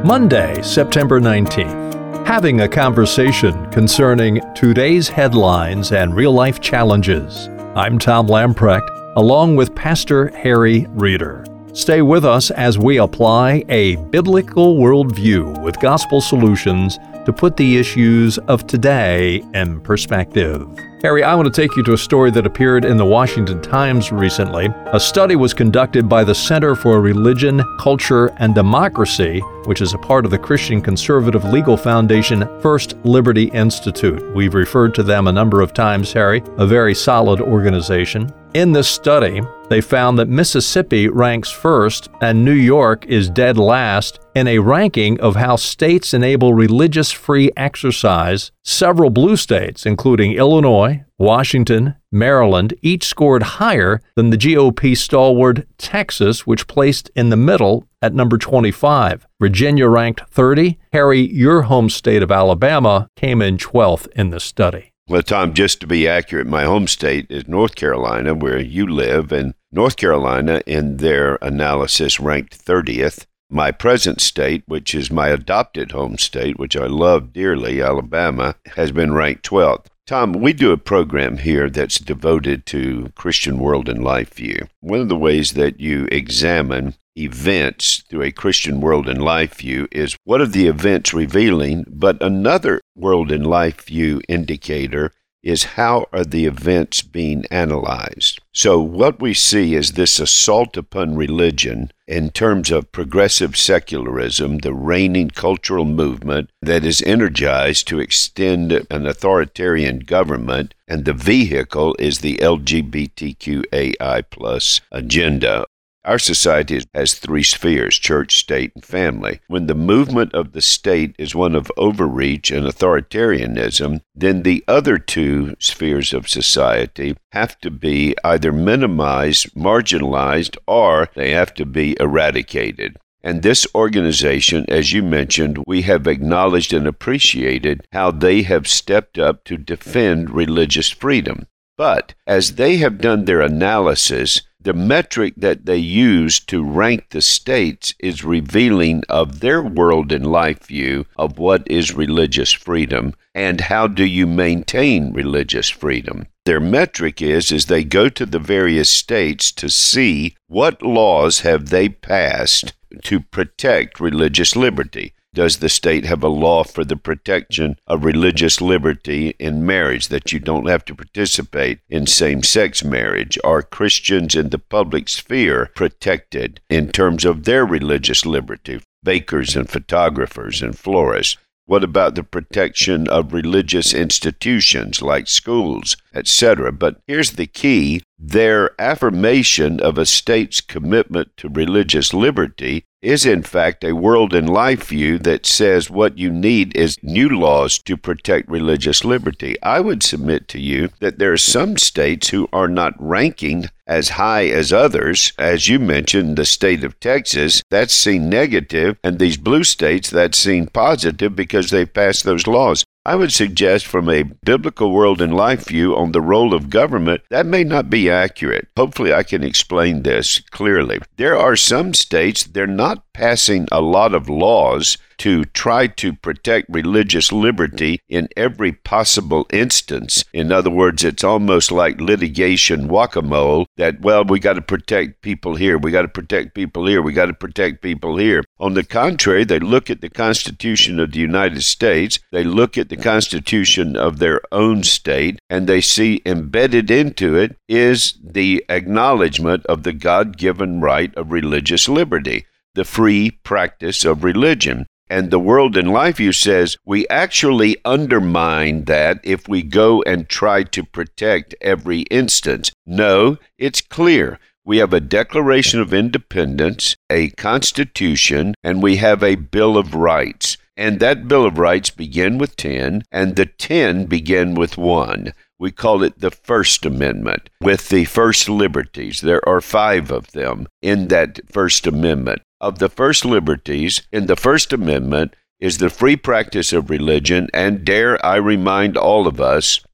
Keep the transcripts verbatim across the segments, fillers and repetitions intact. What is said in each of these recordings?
Monday, September nineteenth. Having a conversation concerning today's headlines and real-life challenges. I'm Tom Lamprecht, along with Pastor Harry Reeder. Stay with us as we apply a biblical worldview with gospel solutions to put the issues of today in perspective. Harry, I want to take you to a story that appeared in the Washington Times recently. A study was conducted by the Center for Religion, Culture, and Democracy, which is a part of the Christian Conservative Legal Foundation First Liberty Institute. We've referred to them a number of times, Harry, a very solid organization. In this study, they found that Mississippi ranks first and New York is dead last in a ranking of how states enable religious free exercise. Several blue states, including Illinois, Washington, Maryland, each scored higher than the G O P stalwart Texas, which placed in the middle at number twenty-five. Virginia ranked thirty. Harry, your home state of Alabama came in twelfth in the study. Well, Tom, just to be accurate, my home state is North Carolina, where you live, and North Carolina, in their analysis, ranked thirtieth. My present state, which is my adopted home state, which I love dearly, Alabama, has been ranked twelfth. Tom, we do a program here that's devoted to Christian world and life view. One of the ways that you examine events through a Christian world and life view is what are the events revealing, but another world and life view indicator is how are the events being analyzed. So what we see is this assault upon religion in terms of progressive secularism, the reigning cultural movement that is energized to extend an authoritarian government, and the vehicle is the L G B T Q A I plus agenda. Our society has three spheres, church, state, and family. When the movement of the state is one of overreach and authoritarianism, then the other two spheres of society have to be either minimized, marginalized, or they have to be eradicated. And this organization, as you mentioned, we have acknowledged and appreciated how they have stepped up to defend religious freedom. But as they have done their analysis, the metric that they use to rank the states is revealing of their world and life view of what is religious freedom and how do you maintain religious freedom. Their metric is, is they go to the various states to see what laws have they passed to protect religious liberty. Does the state have a law for the protection of religious liberty in marriage, that you don't have to participate in same-sex marriage? Are Christians in the public sphere protected in terms of their religious liberty? Bakers and photographers and florists. What about the protection of religious institutions like schools, et cetera? But here's the key. Their affirmation of a state's commitment to religious liberty is in fact a world and life view that says what you need is new laws to protect religious liberty. I would submit to you that there are some states who are not ranking as high as others. As you mentioned, the state of Texas, that's seen negative, and these blue states, that's seen positive because they passed those laws. I would suggest from a biblical world and life view on the role of government, that may not be accurate. Hopefully I can explain this clearly. There are some states, they're not passing a lot of laws to try to protect religious liberty in every possible instance. In other words, it's almost like litigation whack-a-mole that, well, we got to protect people here, we got to protect people here, we got to protect people here. On the contrary, they look at the Constitution of the United States, they look at the Constitution of their own state, and they see embedded into it is the acknowledgement of the God-given right of religious liberty, the free practice of religion. And the world and life view says we actually undermine that if we go and try to protect every instance. No, it's clear. We have a Declaration of Independence, a Constitution, and we have a Bill of Rights. And that Bill of Rights begin with ten, and the ten begin with one. We call it the First Amendment. With the first liberties, there are five of them in that First Amendment. Of the first liberties in the First Amendment is the free practice of religion, and dare I remind all of us,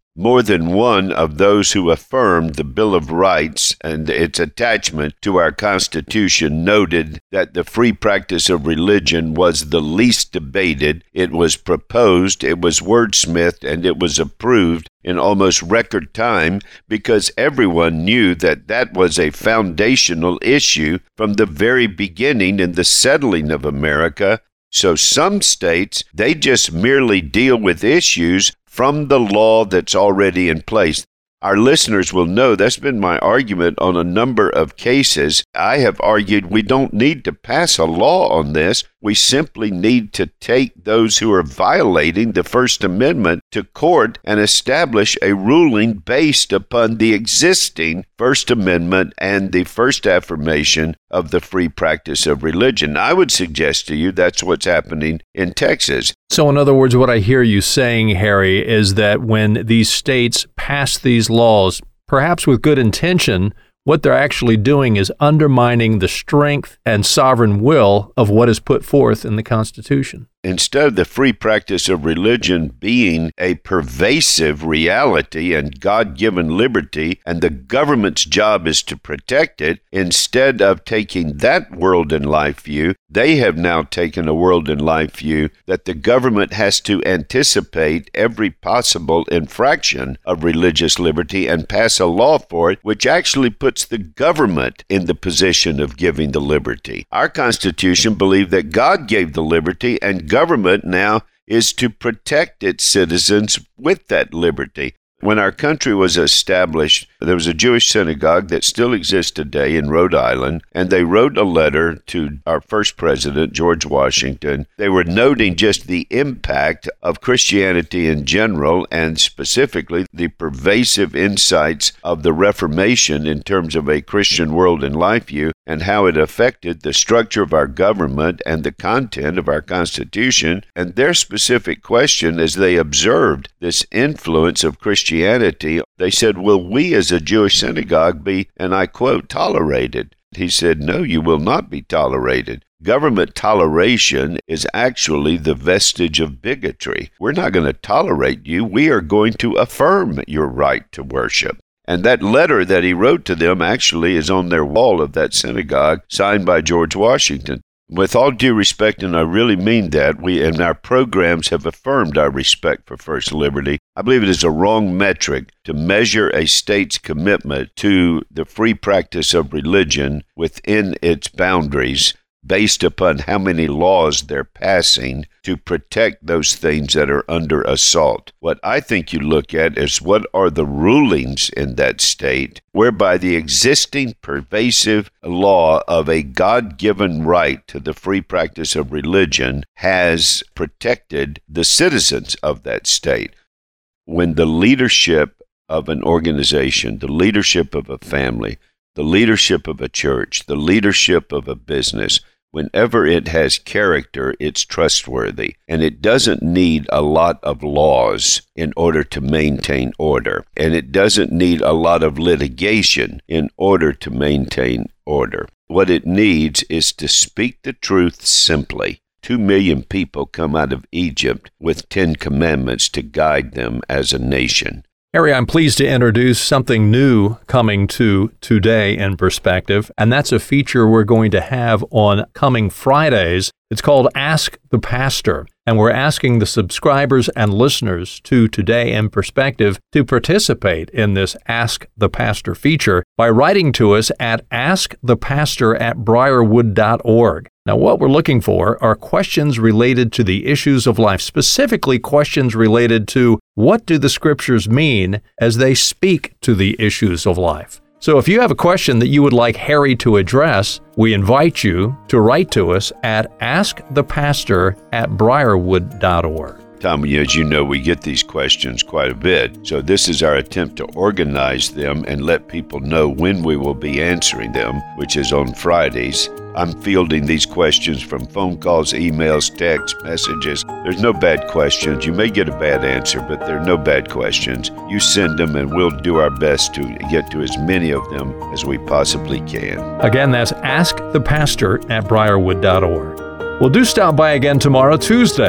More than one of those who affirmed the Bill of Rights and its attachment to our Constitution noted that the free practice of religion was the least debated. It was proposed, it was wordsmithed, and it was approved in almost record time because everyone knew that that was a foundational issue from the very beginning in the settling of America. So some states, they just merely deal with issues from the law that's already in place. Our listeners will know that's been my argument on a number of cases. I have argued we don't need to pass a law on this. We simply need to take those who are violating the First Amendment to court and establish a ruling based upon the existing First Amendment and the first affirmation of the free practice of religion. I would suggest to you that's what's happening in Texas. So in other words, what I hear you saying, Harry, is that when these states pass these laws, perhaps with good intention, what they're actually doing is undermining the strength and sovereign will of what is put forth in the Constitution. Instead of the free practice of religion being a pervasive reality and God-given liberty, and the government's job is to protect it, instead of taking that world and life view, they have now taken a world and life view that the government has to anticipate every possible infraction of religious liberty and pass a law for it, which actually puts the government in the position of giving the liberty. Our Constitution believed that God gave the liberty, and government now is to protect its citizens with that liberty. When our country was established, there was a Jewish synagogue that still exists today in Rhode Island, and they wrote a letter to our first president, George Washington. They were noting just the impact of Christianity in general, and specifically the pervasive insights of the Reformation in terms of a Christian world and life view, and how it affected the structure of our government and the content of our Constitution. And their specific question, as they observed this influence of Christianity, Christianity, they said, will we as a Jewish synagogue be, and I quote, tolerated? He said, no, you will not be tolerated. Government toleration is actually the vestige of bigotry. We're not going to tolerate you. We are going to affirm your right to worship. And that letter that he wrote to them actually is on their wall of that synagogue, signed by George Washington. With all due respect, and I really mean that, we and our programs have affirmed our respect for First Liberty. I believe it is a wrong metric to measure a state's commitment to the free practice of religion within its boundaries based upon how many laws they're passing to protect those things that are under assault. What I think you look at is what are the rulings in that state whereby the existing pervasive law of a God-given right to the free practice of religion has protected the citizens of that state. When the leadership of an organization, the leadership of a family, the leadership of a church, the leadership of a business, whenever it has character, it's trustworthy. And it doesn't need a lot of laws in order to maintain order. And it doesn't need a lot of litigation in order to maintain order. What it needs is to speak the truth simply. Two million people come out of Egypt with Ten Commandments to guide them as a nation. Harry, I'm pleased to introduce something new coming to Today in Perspective, and that's a feature we're going to have on coming Fridays. It's called Ask the Pastor, and we're asking the subscribers and listeners to Today in Perspective to participate in this Ask the Pastor feature by writing to us at ask the pastor at briarwood dot org. Now, what we're looking for are questions related to the issues of life, specifically questions related to what do the Scriptures mean as they speak to the issues of life. So if you have a question that you would like Harry to address, we invite you to write to us at ask the pastor at briarwood dot org. Tom, as you know, we get these questions quite a bit. So this is our attempt to organize them and let people know when we will be answering them, which is on Fridays. I'm fielding these questions from phone calls, emails, text messages. There's no bad questions. You may get a bad answer, but there are no bad questions. You send them and we'll do our best to get to as many of them as we possibly can. Again, that's ask the pastor at briarwood dot org. Well, do stop by again tomorrow, Tuesday,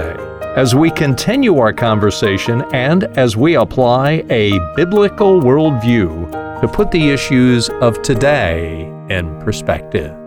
as we continue our conversation and as we apply a biblical worldview to put the issues of today in perspective.